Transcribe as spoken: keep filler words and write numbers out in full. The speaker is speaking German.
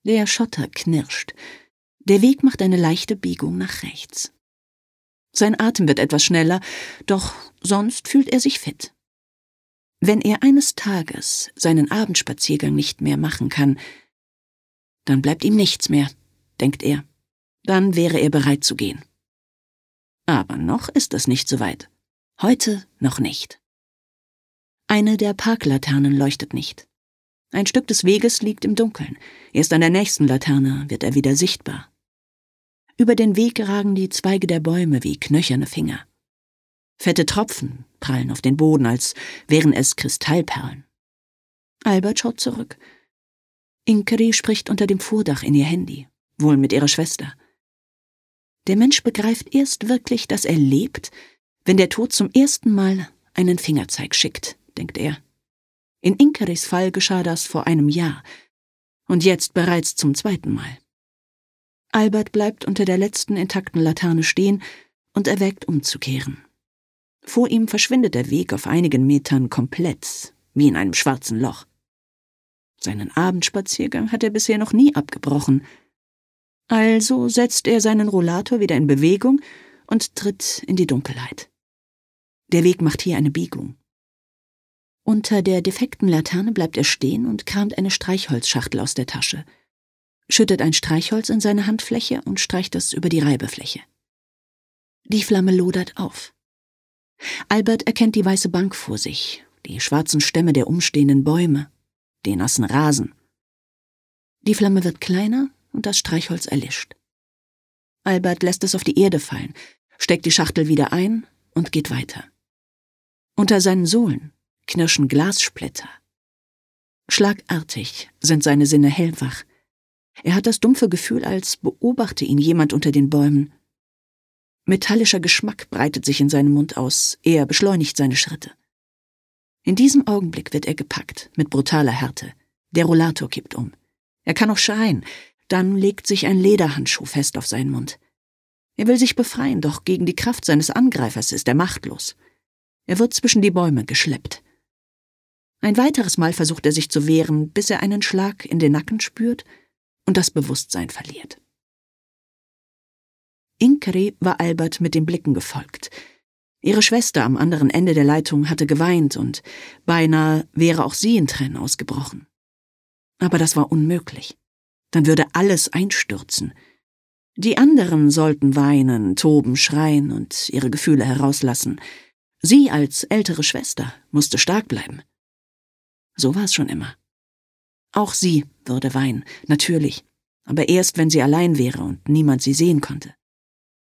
Der Schotter knirscht. Der Weg macht eine leichte Biegung nach rechts. Sein Atem wird etwas schneller, doch sonst fühlt er sich fit. Wenn er eines Tages seinen Abendspaziergang nicht mehr machen kann, dann bleibt ihm nichts mehr, denkt er. Dann wäre er bereit zu gehen. Aber noch ist es nicht so weit. Heute noch nicht. Eine der Parklaternen leuchtet nicht. Ein Stück des Weges liegt im Dunkeln. Erst an der nächsten Laterne wird er wieder sichtbar. Über den Weg ragen die Zweige der Bäume wie knöcherne Finger. Fette Tropfen prallen auf den Boden, als wären es Kristallperlen. Albert schaut zurück. Inkeri spricht unter dem Vordach in ihr Handy, wohl mit ihrer Schwester. Der Mensch begreift erst wirklich, dass er lebt, wenn der Tod zum ersten Mal einen Fingerzeig schickt, denkt er. In Inkeris Fall geschah das vor einem Jahr und jetzt bereits zum zweiten Mal. Albert bleibt unter der letzten intakten Laterne stehen und erwägt umzukehren. Vor ihm verschwindet der Weg auf einigen Metern komplett, wie in einem schwarzen Loch. Seinen Abendspaziergang hat er bisher noch nie abgebrochen. Also setzt er seinen Rollator wieder in Bewegung und tritt in die Dunkelheit. Der Weg macht hier eine Biegung. Unter der defekten Laterne bleibt er stehen und kramt eine Streichholzschachtel aus der Tasche, schüttet ein Streichholz in seine Handfläche und streicht es über die Reibefläche. Die Flamme lodert auf. Albert erkennt die weiße Bank vor sich, die schwarzen Stämme der umstehenden Bäume, den nassen Rasen. Die Flamme wird kleiner und das Streichholz erlischt. Albert lässt es auf die Erde fallen, steckt die Schachtel wieder ein und geht weiter. Unter seinen Sohlen knirschen Glassplitter. Schlagartig sind seine Sinne hellwach. Er hat das dumpfe Gefühl, als beobachte ihn jemand unter den Bäumen. Metallischer Geschmack breitet sich in seinem Mund aus, er beschleunigt seine Schritte. In diesem Augenblick wird er gepackt, mit brutaler Härte. Der Rollator kippt um. Er kann noch schreien, dann legt sich ein Lederhandschuh fest auf seinen Mund. Er will sich befreien, doch gegen die Kraft seines Angreifers ist er machtlos. Er wird zwischen die Bäume geschleppt. Ein weiteres Mal versucht er sich zu wehren, bis er einen Schlag in den Nacken spürt und das Bewusstsein verliert. Inkeri war Albert mit den Blicken gefolgt. Ihre Schwester am anderen Ende der Leitung hatte geweint und beinahe wäre auch sie in Tränen ausgebrochen. Aber das war unmöglich. Dann würde alles einstürzen. Die anderen sollten weinen, toben, schreien und ihre Gefühle herauslassen. Sie als ältere Schwester musste stark bleiben. So war es schon immer. Auch sie würde weinen, natürlich, aber erst, wenn sie allein wäre und niemand sie sehen konnte.